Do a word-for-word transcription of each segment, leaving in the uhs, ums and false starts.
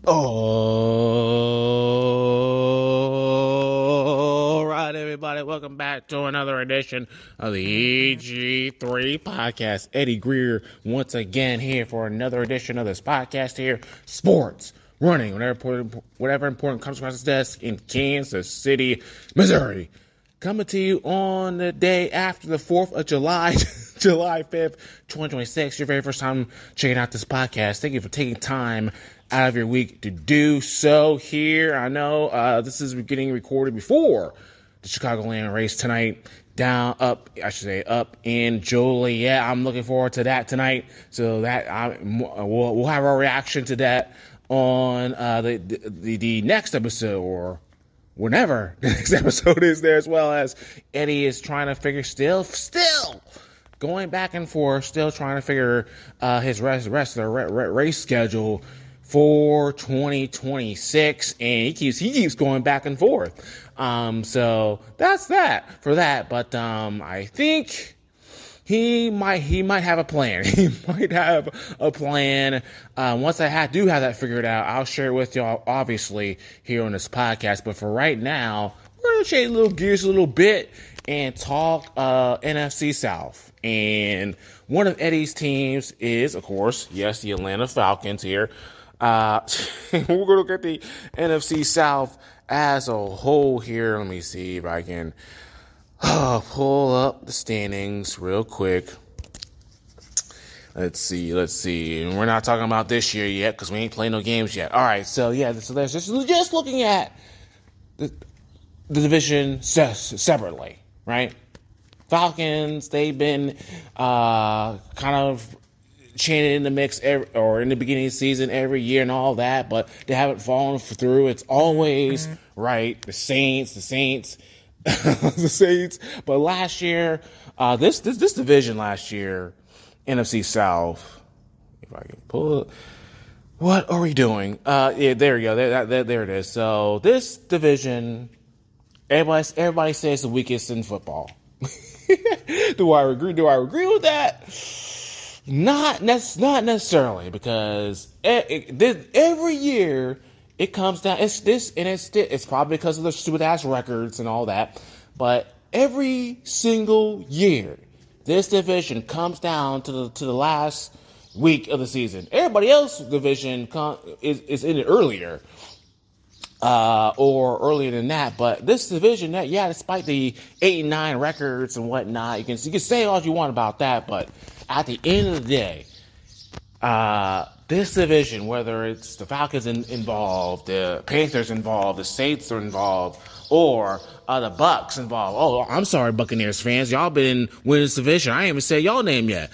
All right, everybody, welcome back to another edition of the E G three podcast. Eddie Greer once again here for another edition of this podcast here. Sports, running, whatever important, whatever important comes across his desk in Kansas City, Missouri. Coming to you on the day after the fourth of July, July fifth, twenty twenty-six. Your very first time checking out this podcast. Thank you for taking time out of your week to do so here. I know uh, this is getting recorded before the Chicagoland race tonight. Down, up, I should say, up in Joliet. I'm looking forward to that tonight. So that I, we'll, we'll have our reaction to that on uh, the, the the next episode, or whenever the next episode is there, as well as Eddie is trying to figure still, still going back and forth, still trying to figure uh, his rest, rest of the race schedule for twenty twenty-six, and he keeps he keeps going back and forth. Um, so that's that for that. But um, I think he might he might have a plan. He might have a plan. Uh, once I ha- do have that figured out, I'll share it with y'all, obviously, here on this podcast. But for right now, we're gonna change a little gears a little bit and talk uh, N F C South. And one of Eddie's teams is, of course, yes, the Atlanta Falcons here. Uh, we're going to look at the N F C South as a whole here. Let me see if I can uh, pull up the standings real quick. Let's see, let's see. And we're not talking about this year yet because we ain't playing no games yet. All right, so yeah, so there's just, just looking at the, the division se- separately, right? Falcons, they've been uh, kind of chanted in the mix every, or in the beginning of the season every year and all that, but they haven't fallen through. It's always mm-hmm. right. The Saints, the Saints, the Saints. But last year, uh, this, this this division last year, N F C South. If I can pull it, what are we doing? Uh, yeah, there you go. There, there, there it is. So this division, everybody, everybody says the weakest in football. do I agree? Do I agree with that? Not nec- not necessarily, because it, it, this, every year it comes down. It's this, and it's it's probably because of the stupid ass records and all that. But every single year, this division comes down to the to the last week of the season. Everybody else's division com- is is in it earlier, uh, or earlier than that. But this division, that yeah, despite the eight and nine records and whatnot, you can you can say all you want about that, but at the end of the day, uh, this division, whether it's the Falcons in, involved, the Panthers involved, the Saints are involved, or uh, the Bucks involved. Oh, I'm sorry, Buccaneers fans. Y'all been winning this division. I ain't even said y'all name yet.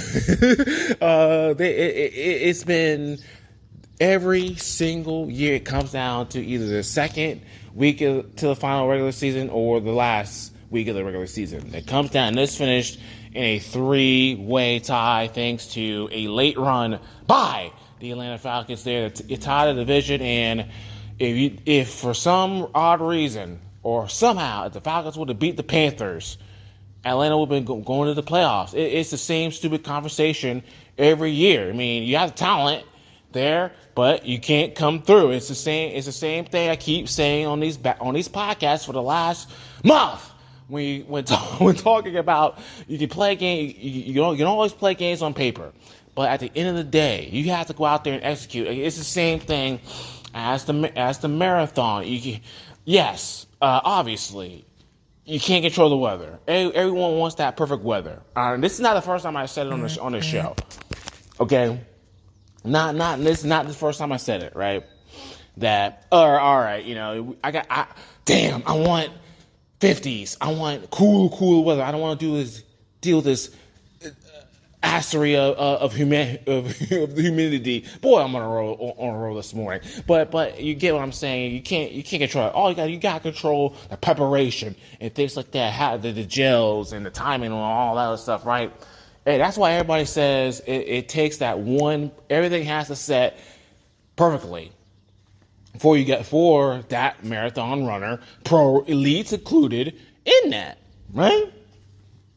uh, they, it, it, it's been every single year it comes down to either the second week of, to the final regular season or the last week of the regular season. It comes down, and this finished in a three-way tie thanks to a late run by the Atlanta Falcons there to tie the division. And if you, if for some odd reason or somehow if the Falcons would have beat the Panthers, Atlanta would have been going to the playoffs. It, it's the same stupid conversation every year. I mean, you have talent there, but you can't come through. It's the same. It's the same thing I keep saying on these on these podcasts for the last month. When, when, talk, when talking about, you can play a game, you, you, don't, you can always play games on paper. But at the end of the day, you have to go out there and execute. It's the same thing as the as the marathon. You can, yes, uh, obviously, you can't control the weather. Everyone wants that perfect weather. Uh, this is not the first time I said it on this, on this show. Okay? Not, not, this is not the first time I said it, right? That, or, all right, you know, I got, I, damn, I want fifties. I want cool, cool weather. I don't want to do this, deal with this uh, astery of of, human, of, of humidity. Boy, I'm on a roll on a roll this morning. But but you get what I'm saying. You can't you can't control it. All you got you got to control the preparation and things like that. How the, the gels and the timing and all that other stuff, right? And that's why everybody says it, it takes that one. Everything has to set perfectly before you get for that marathon runner, pro elites included in that, right?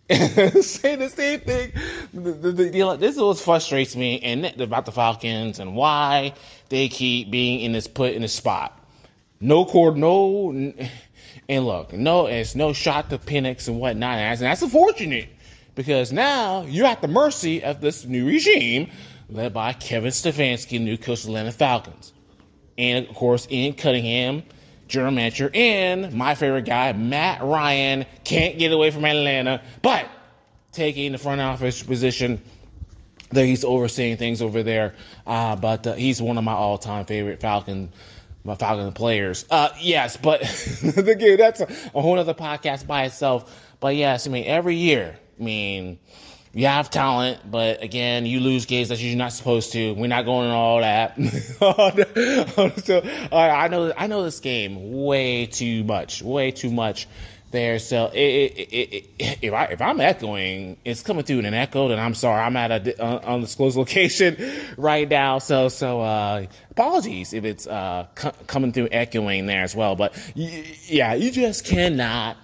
Say the same thing. The, the, the, the, this is what frustrates me and about the Falcons and why they keep being in this put in this spot. No cord, no, and look, no, it's no shot to Penix and whatnot, and that's unfortunate because now you're at the mercy of this new regime led by Kevin Stefanski, new coach of the Atlanta Falcons, and of course Ian Cunningham, general manager, and my favorite guy, Matt Ryan, can't get away from Atlanta, but taking the front office position that he's overseeing things over there. Uh, but uh, he's one of my all-time favorite Falcon, my Falcon players. Uh, yes, but again, that's a, a whole other podcast by itself. But yes, I mean, every year, I mean, you have talent, but again, you lose games that you're not supposed to. We're not going on all that. So uh, I know, I know this game way too much, way too much there. So it, it, it, it, if I if I'm echoing, it's coming through in an echo. Then I'm sorry, I'm at a uh, undisclosed location right now. So so uh, apologies if it's uh, c- coming through echoing there as well. But y- yeah, you just cannot.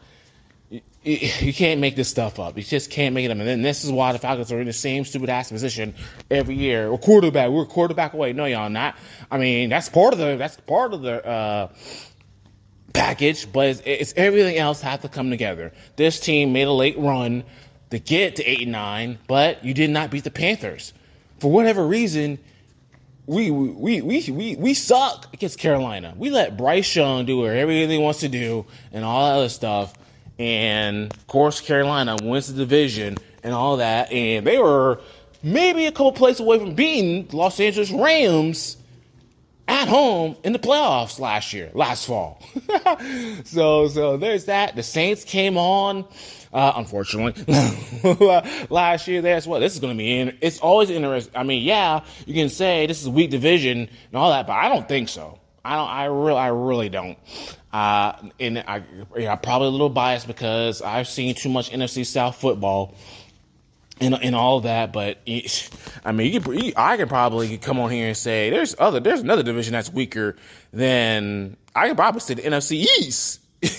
You can't make this stuff up. You just can't make it up. And then this is why the Falcons are in the same stupid-ass position every year. We're quarterback. We're a quarterback away. No, y'all not. I mean, that's part of the that's part of the uh, package, but it's, it's everything else have to come together. This team made a late run to get to eight and nine, but you did not beat the Panthers. For whatever reason, we we we we we suck against Carolina. We let Bryce Young do everything he wants to do and all that other stuff. And, of course, Carolina wins the division and all that. And they were maybe a couple plays away from beating the Los Angeles Rams at home in the playoffs last year, last fall. so so there's that. The Saints came on, uh, unfortunately, last year. There's what? This is going to be in. It's always interesting. I mean, yeah, you can say this is a weak division and all that, but I don't think so. I don't. I really. I really don't. Uh, and I, yeah, probably a little biased because I've seen too much N F C South football and and all that. But it, I mean, you can, you, I could probably come on here and say there's other. There's another division that's weaker than I could probably say the N F C East.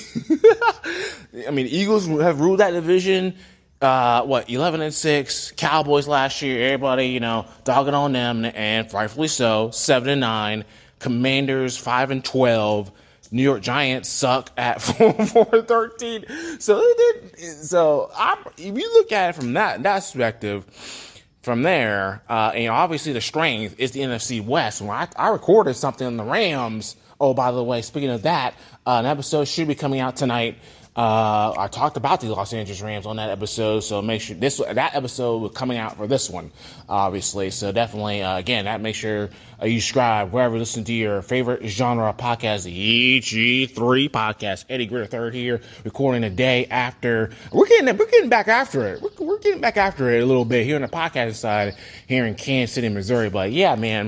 I mean, Eagles have ruled that division. Uh, what eleven and six? Cowboys last year. Everybody, you know, dogging on them, and rightfully so. Seven and nine. Commanders five and twelve. New York Giants suck at four and thirteen. So it did, so I, if you look at it from that that perspective, from there, uh, and obviously the strength is the N F C West. When I, I recorded something on the Rams. Oh, by the way, speaking of that, uh, an episode should be coming out tonight. Uh, I talked about the Los Angeles Rams on that episode, so make sure this that episode was coming out for this one, obviously. So definitely, uh, again, that make sure uh, you subscribe wherever you listen to your favorite genre of podcast, the E G three podcast. Eddie Gritter third here, recording a day after. We're getting we're getting back after it. We're, we're getting back after it a little bit here on the podcast side here in Kansas City, Missouri. But yeah, man.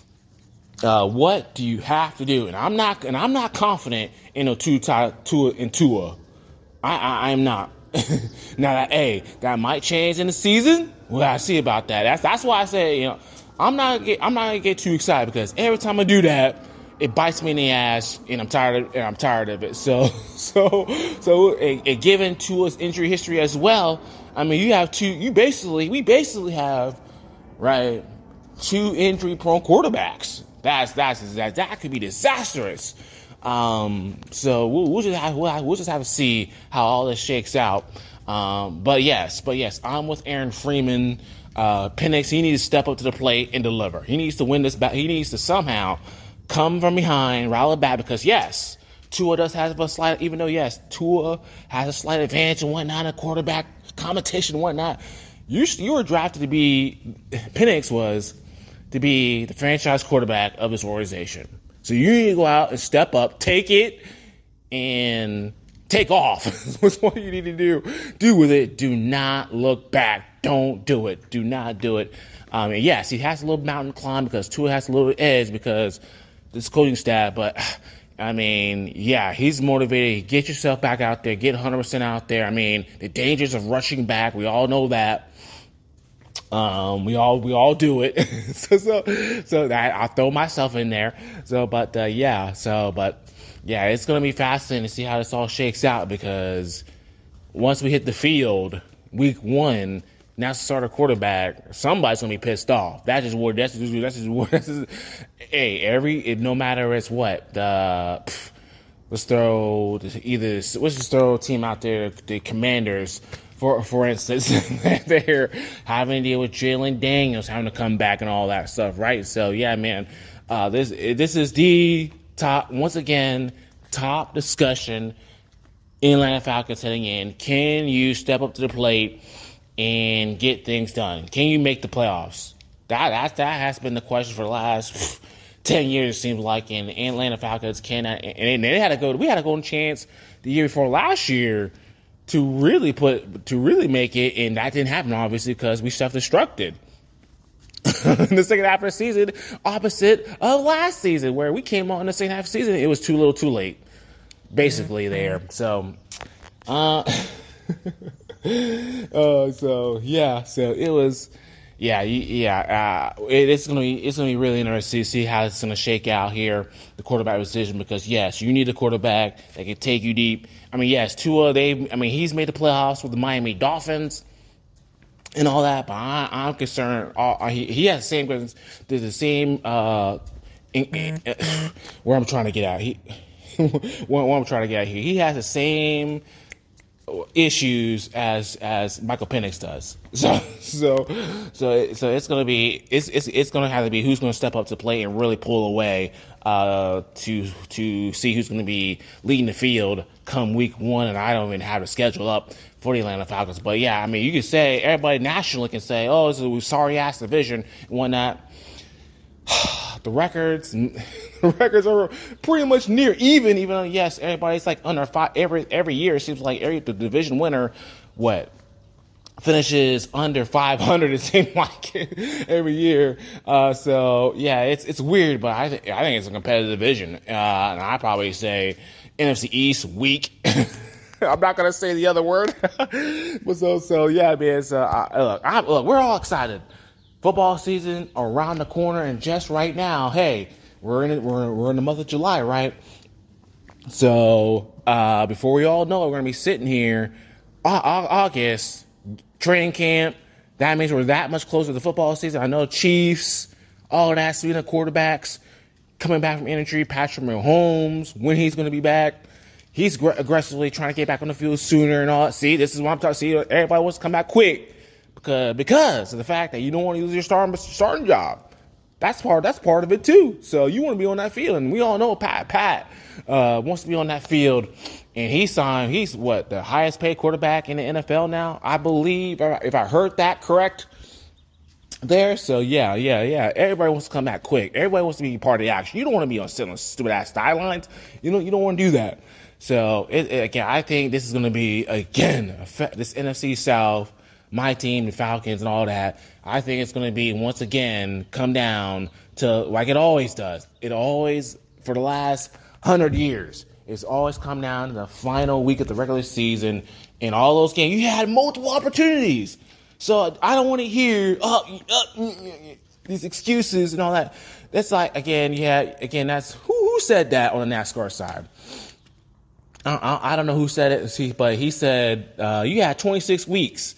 Uh, what do you have to do? And I'm not, and I'm not confident in a two, two in Tua. I, I, I'm not. Now that, hey, that might change in the season. Well, I see about that. That's that's why I say, you know, I'm not, get, I'm not gonna get too excited because every time I do that, it bites me in the ass, and I'm tired of, and I'm tired of it. So, so, so, it, it given Tua's injury history as well. I mean, you have two. You basically, we basically have, right, two injury-prone quarterbacks. That's that's that that could be disastrous. Um, so we'll, we'll just have we'll, we'll just have to see how all this shakes out. Um, but yes, but yes, I'm with Aaron Freeman. Uh, Penix, he needs to step up to the plate and deliver. He needs to win this back. He needs to somehow come from behind, rally back, because yes, Tua does have a slight. Even though yes, Tua has a slight advantage and whatnot, a quarterback competition and whatnot. You you were drafted to be Penix was. to be the franchise quarterback of this organization. So you need to go out and step up, take it, and take off. That's what you need to do. Do with it. Do not look back. Don't do it. Do not do it. Um, and yes, he has a little mountain to climb because Tua has a little edge because this coaching staff. But, I mean, yeah, he's motivated. Get yourself back out there. Get one hundred percent out there. I mean, the dangers of rushing back, we all know that. Um, we all we all do it, so so so that I'll throw myself in there. So, but uh, yeah, so but yeah, it's gonna be fascinating to see how this all shakes out because once we hit the field, week one, now starter quarterback, somebody's gonna be pissed off. That's just what. That's just. That's just what. That's just, hey, every it, no matter it's what the. Pff, let's throw either. Let's just throw a team out there. The Commanders, for for instance, they're having to deal with Jalen Daniels having to come back and all that stuff, right? So yeah, man, uh, this this is the top once again top discussion in Atlanta Falcons heading in. Can you step up to the plate and get things done? Can you make the playoffs? That that that has been the question for the last ten years, it seems like. And Atlanta Falcons cannot. And they had to go. We had a golden chance the year before last year to really put to really make it, and that didn't happen obviously because we self-destructed in the second half of the season, opposite of last season where we came on in the second half of the season. It was too little, too late, basically there. So, uh. uh, so yeah, so it was, yeah, yeah. Uh, it, it's gonna be it's gonna be really interesting to see how it's gonna shake out here, the quarterback decision. Because yes, you need a quarterback that can take you deep. I mean, yes, Tua. They, I mean, he's made the playoffs with the Miami Dolphins and all that. But I, I'm concerned. Uh, he, he has the same, there's the same. Uh, in, in, uh, where I'm trying to get at. He, what I'm trying to get at here. He has the same issues as as Michael Penix does. So so so so it's gonna be it's it's it's gonna have to be who's gonna step up to play and really pull away uh to to see who's gonna be leading the field come week one. And I don't even have the schedule up for the Atlanta Falcons. But yeah, I mean, you can say everybody nationally can say, oh, it's a sorry ass division and whatnot. The records, the records are pretty much near even. Even though yes, everybody's like under five every every year. It seems like every the division winner, what finishes under five hundred. It seems like every year. Uh, so yeah, it's it's weird, but I th- I think it's a competitive division. Uh, and I probably say N F C East weak. I'm not gonna say the other word, but so so yeah, man. So uh, look, I, look, we're all excited. Football season around the corner, and just right now, hey, we're in it, we're we're in the month of July, right? So uh, before we all know it, we're gonna be sitting here, uh, August training camp. That means we're that much closer to the football season. I know Chiefs, all of that, speaking of quarterbacks coming back from injury, Patrick Mahomes, when he's gonna be back. He's gr- aggressively trying to get back on the field sooner and all. See, this is what I'm talking. See, everybody wants to come back quick. Because, because of the fact that you don't want to lose your starting, starting job. That's part that's part of it too. So you want to be on that field. And we all know Pat Pat uh, wants to be on that field. And he signed, he's what, the highest paid quarterback in the N F L now, I believe, if I heard that correct there. So yeah, yeah, yeah. Everybody wants to come back quick. Everybody wants to be part of the action. You don't want to be on sitting on stupid ass sidelines. You know, you don't want to do that. So it, it, again, I think this is going to be, again, this N F C South, my team, the Falcons and all that, I think it's going to be, once again, come down to, like it always does. It always, for the last hundred years, it's always come down to the final week of the regular season. In all those games, you had multiple opportunities. So I don't want to hear uh, uh, these excuses and all that. That's like, again, yeah, again, that's, who, who said that on the NASCAR side? I, I, I don't know who said it, but he said, uh, you had twenty-six weeks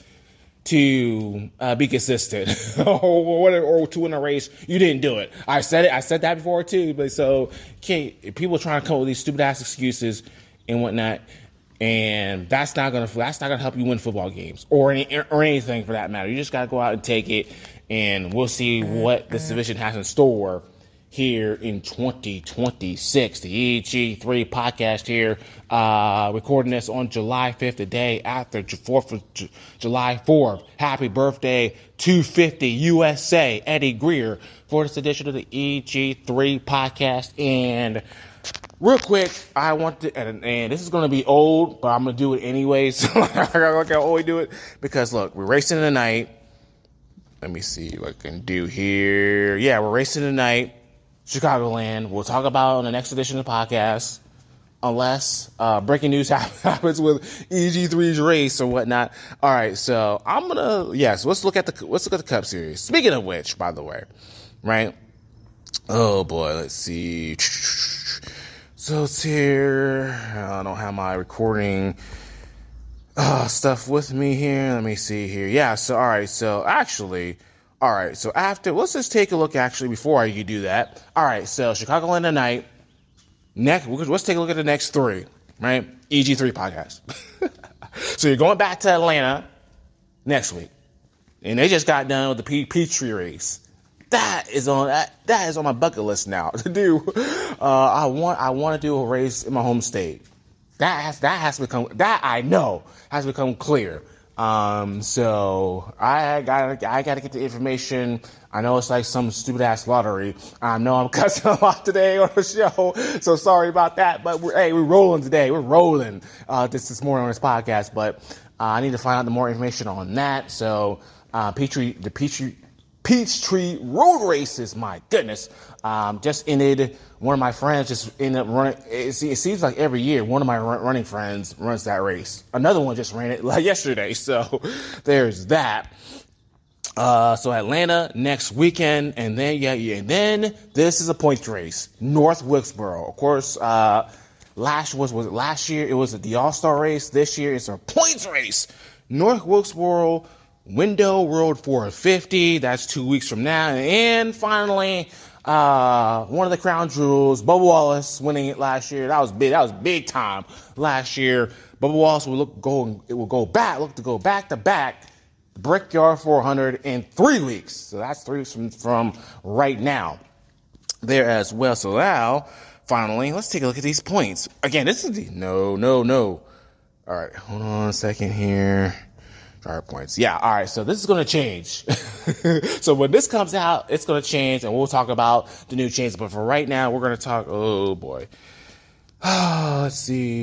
to uh, be consistent or whatever, or to win a race. You didn't do it. I said it. I said that before too. But so can't, people trying to come up with these stupid ass excuses and whatnot, and that's not gonna that's not gonna help you win football games or any, or anything for that matter. You just gotta go out and take it, and we'll see what this division has in store here in twenty twenty-six. The E G three podcast here, uh, recording this on July fifth, the day after fourth of July fourth. Happy birthday, two fifty U S A, Eddie Greer, for this edition of the E G three podcast. And real quick, I want to, and, and this is going to be old, but I'm going to do it anyways. Like I always do it, because look, we're racing tonight. Let me see what I can do here. Yeah, we're racing tonight. Chicagoland. We'll talk about on the next edition of the podcast, unless uh, breaking news happens with E G three's race or whatnot. All right, so I'm gonna yes. Yeah, so let's look at the let's look at the Cup Series. Speaking of which, by the way, right? Oh boy, let's see. So it's here. I don't have my recording uh, stuff with me here. Let me see here. Yeah, so, all right, so actually, all right, so after, let's just take a look, actually, before I do that. All right, so Chicagoland tonight. Next, let's take a look at the next three, right? E G three podcast. So you're going back to Atlanta next week. And they just got done with the P- Peachtree race. That is on that, that is on my bucket list now to do. Uh, I want I want to do a race in my home state. That has that has become that I know has become clear. Um, so I got I got to get the information. I know it's like some stupid ass lottery. I know I'm cussing a lot today on the show, so sorry about that. But we're, hey, we're rolling today. We're rolling uh, this this morning on this podcast. But uh, I need to find out the more information on that. So uh, Peachtree, the Peachtree. Peachtree road races, my goodness, um, just ended. One of my friends just ended up running. It, it seems like every year, one of my run, running friends runs that race. Another one just ran it like yesterday. So there's that. Uh, so Atlanta next weekend, and then yeah, yeah, and then this is a points race. North Wilkesboro, of course. Uh, last was was it last year? It was the All Star race. This year it's a points race. North Wilkesboro. Window Road four fifty, that's two weeks from now. And finally, uh, one of the crown jewels, Bubba Wallace winning it last year. That was big. That was big time last year. Bubba Wallace will look go. It will go back. Look to go back to back. Brickyard four hundred in three weeks. So that's three weeks from, from right now. There as well. So now, finally, let's take a look at these points. Again, this is the no, no, no. All right, hold on a second here. Points. Yeah, all right, so this is going to change. So when this comes out, it's going to change, and we'll talk about the new changes. But for right now, we're going to talk, oh, boy. Oh, let's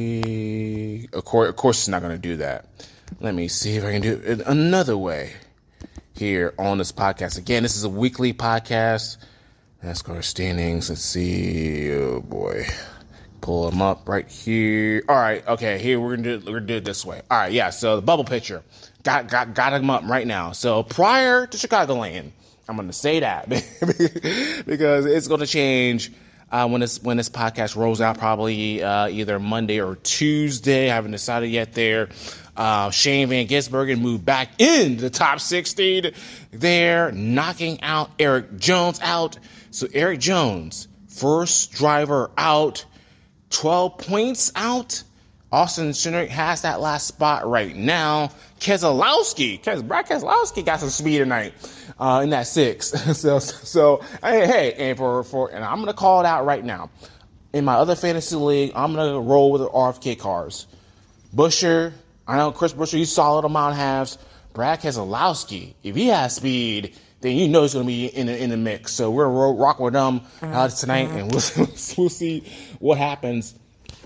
see. Of course, of course, it's not going to do that. Let me see if I can do it another way here on this podcast. Again, this is a weekly podcast. NASCAR standings. Let's see. Oh, boy. Pull them up right here. All right, okay, here we're gonna do we're gonna do it this way. All right, yeah. So the bubble picture, got got got them up right now. So prior to Chicagoland, I'm gonna say that because it's gonna change uh, when this when this podcast rolls out, probably uh, either Monday or Tuesday. I haven't decided yet. There, uh, Shane Van Gisbergen moved back in the top sixteen. There, knocking out Eric Jones out. So Eric Jones, first driver out. twelve points out. Austin Cindric has that last spot right now. Keselowski, Kes, Brad Keselowski got some speed tonight uh, in that six. so, so hey, hey, and for for and I'm gonna call it out right now. In my other fantasy league, I'm gonna roll with the R F K cars. Buescher, I know Chris Buescher, he's solid on Mount Halves. Brad Keselowski, if he has speed, then you know he's going to be in the, in the mix. So we're going to rock with them uh, tonight, and we'll, we'll see what happens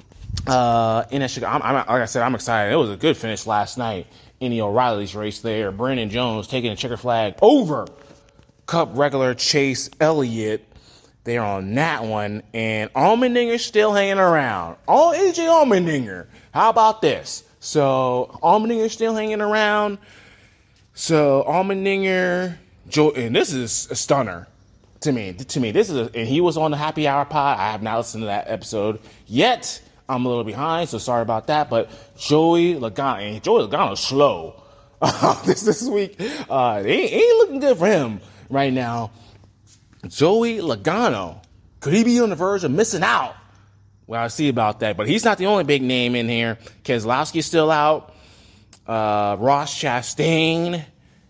uh, in that Chicago. I'm, I'm, like I said, I'm excited. It was a good finish last night in the O'Reilly's race there. Brandon Jones taking a checker flag over Cup regular Chase Elliott. They're on that one, and Allmendinger's still hanging around. All A J Allmendinger. How about this? So Allmendinger's still hanging around. So Allmendinger... Joe, and this is a stunner to me. To me, this is, a, and he was on the Happy Hour pod. I have not listened to that episode yet. I'm a little behind, so sorry about that. But Joey Logano, and Joey Logano's slow uh, this this week. Uh, it ain't, it ain't looking good for him right now. Joey Logano, could he be on the verge of missing out? Well, I'll see about that. But he's not the only big name in here. Keselowski's still out. Uh, Ross Chastain.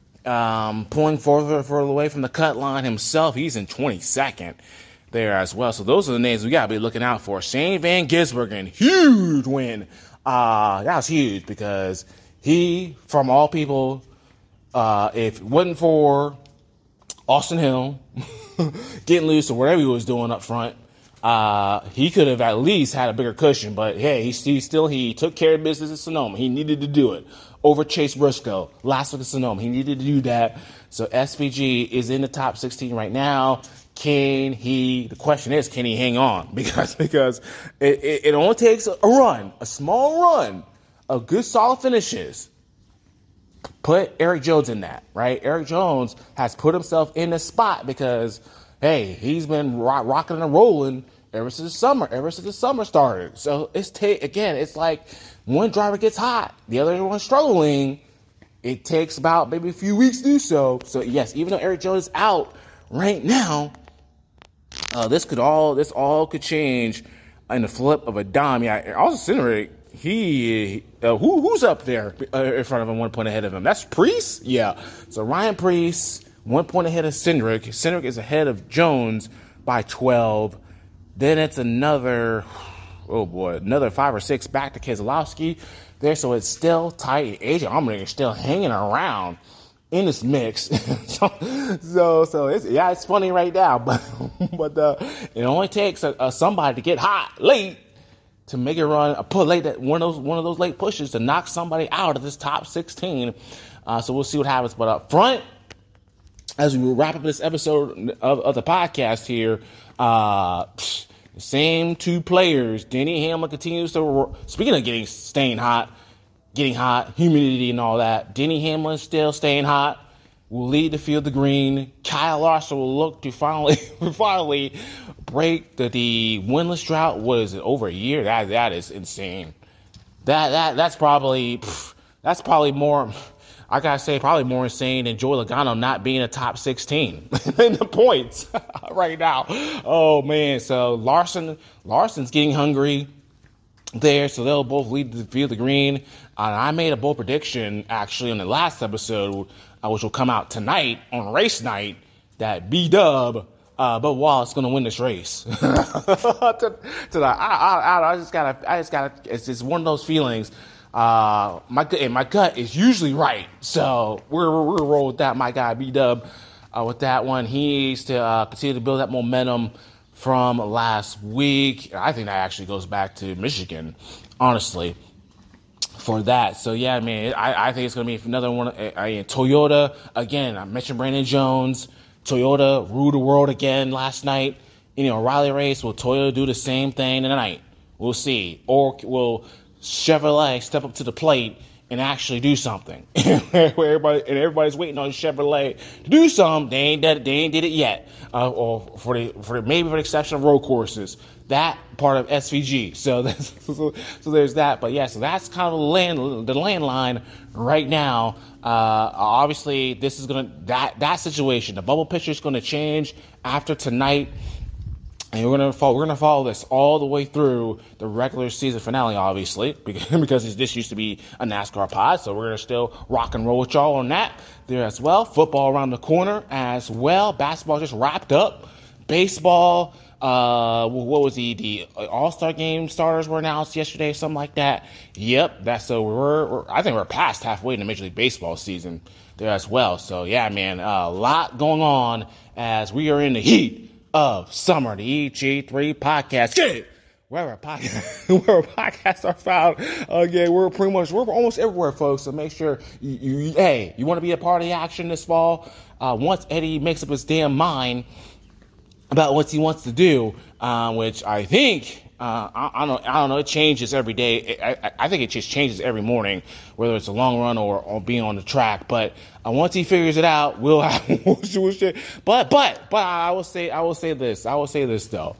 Um, pulling further further away from the cut line himself. He's in twenty-second there as well. So those are the names we got to be looking out for. Shane Van Gisbergen, huge win. Uh, that was huge because he, from all people, uh, if it wasn't for Austin Hill getting loose or whatever he was doing up front, uh, he could have at least had a bigger cushion. But hey, he, he still, he took care of business at Sonoma. He needed to do it. Over Chase Briscoe last week at Sonoma. He needed to do that. So S V G is in the top sixteen right now. Can he, the question is, can he hang on? Because, because it, it, it only takes a run, a small run of good solid finishes. Put Eric Jones in that, right? Eric Jones has put himself in the spot because, hey, he's been rock, rocking and rolling ever since the summer, ever since the summer started. So it's ta- again, it's like one driver gets hot, the other one's struggling. It takes about maybe a few weeks to do so. So yes, even though Erik Jones is out right now, uh, this could all this all could change in the flip of a dime. Yeah, also Cindric, he uh, who who's up there uh, in front of him, one point ahead of him? That's Preece. Yeah, so Ryan Preece, one point ahead of Cindric. Cindric is ahead of Jones by twelve. Then it's another, oh boy, another five or six back to Keselowski there. So it's still tight. A J Allmendinger is still hanging around in this mix. so, so, so it's, yeah, it's funny right now, but, but, uh, it only takes a, a somebody to get hot late to make it run, a put late, that one of those, one of those late pushes to knock somebody out of this top sixteen. Uh, so we'll see what happens. But up front, as we wrap up this episode of, of the podcast here, uh, psh, the same two players. Denny Hamlin continues to, speaking of getting, staying hot, getting hot, humidity and all that, Denny Hamlin still staying hot, will lead the field to green. Kyle Larson will look to finally, finally break the, the winless drought. What is it, over a year? That, that is insane. That, that, that's probably, pff, that's probably more, I gotta say, probably more insane than Joey Logano not being a top sixteen in the points right now. Oh man, so Larson, Larson's getting hungry there, so they'll both lead the field of green. Uh, I made a bold prediction actually on the last episode, uh, which will come out tonight on race night, that B-Dub, uh, Bubba Wallace, going to win this race. to, to the, I, I, I just gotta, I just gotta. It's just one of those feelings. Uh, my and my gut is usually right, so we're we're, we're roll with that. My guy B-Dub, uh, with that one, he needs to uh, continue to build that momentum from last week. I think that actually goes back to Michigan, honestly, for that. So yeah, man, I, I think it's gonna be another one. I, I, Toyota again. I mentioned Brandon Jones. Toyota ruled the world again last night. You know, Raleigh race. Will Toyota do the same thing tonight? We'll see. Or will Chevrolet step up to the plate and actually do something? Where everybody and everybody's waiting on Chevrolet to do something. They ain't done, they ain't did it yet. Uh, or for the for the, maybe for the exception of road courses, that part of S V G. So that's, so, so there's that. But yeah, so that's kind of the land the landline right now. Uh, obviously, this is gonna that that situation. The bubble picture is gonna change after tonight. And we're gonna follow. We're gonna follow this all the way through the regular season finale, obviously, because, because this used to be a NASCAR pod. So we're gonna still rock and roll with y'all on that there as well. Football around the corner as well. Basketball just wrapped up. Baseball. Uh, what was the the All-Star game starters were announced yesterday, something like that. Yep, that's so we're, we're I think we're past halfway in the Major League Baseball season there as well. So yeah, man, a lot going on as we are in the heat of summer. The E G three podcast. Get it! Wherever podcasts, wherever podcasts are found. Again, we're pretty much, we're almost everywhere, folks. So make sure you, you hey, you want to be a part of the action this fall? Uh, once Eddie makes up his damn mind about what he wants to do, uh, which I think, uh, I, I don't, I don't know, it changes every day. I, I, I think it just changes every morning, whether it's a long run or, or being on the track. But uh, once he figures it out, we'll have, we'll, we'll shit. But, but, but I will say, I will say this, I will say this though.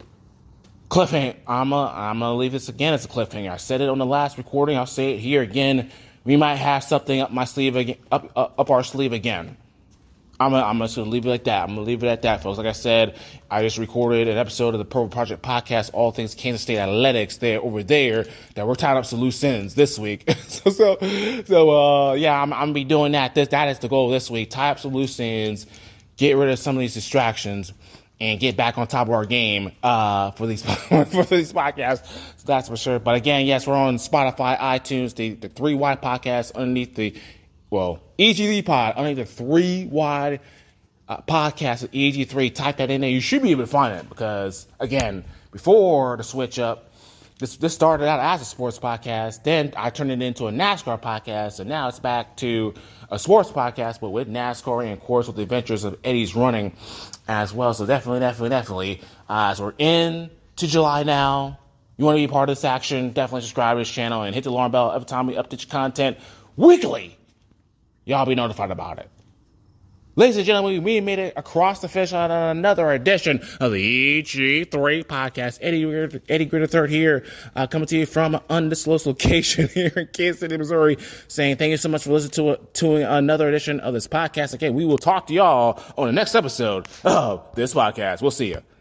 Cliffhanger. I'm a, I'm gonna leave this again as a cliffhanger. I said it on the last recording. I'll say it here again. We might have something up my sleeve again, up, up, up our sleeve again. I'm, a, I'm just going to leave it like that. I'm going to leave it at that, folks. Like I said, I just recorded an episode of the Purple Project podcast, all things Kansas State athletics there over there, that we're tying up some loose ends this week. so, so, so, uh, yeah, I'm, I'm going to be doing that. This, that is the goal this week. Tie up some loose ends, get rid of some of these distractions, and get back on top of our game, uh, for these, for these podcasts. So that's for sure. But again, yes, we're on Spotify, iTunes, the, the three wide podcast underneath the, well, E G three pod, underneath the three wide uh, podcast of E G three. Type that in there. You should be able to find it because, again, before the switch up, this this started out as a sports podcast. Then I turned it into a NASCAR podcast, and now it's back to a sports podcast, but with NASCAR and, of course, with the adventures of Eddie's running as well. So definitely, definitely, definitely, uh, as we're in to July now, you want to be part of this action, definitely subscribe to this channel and hit the alarm bell every time we update your content weekly. Y'all be notified about it. Ladies and gentlemen, we made it across the finish line on another edition of the E G three podcast. Eddie, Eddie Gritter third here, uh, coming to you from an undisclosed location here in Kansas City, Missouri, saying thank you so much for listening to, a, to another edition of this podcast. Again, we will talk to y'all on the next episode of this podcast. We'll see you.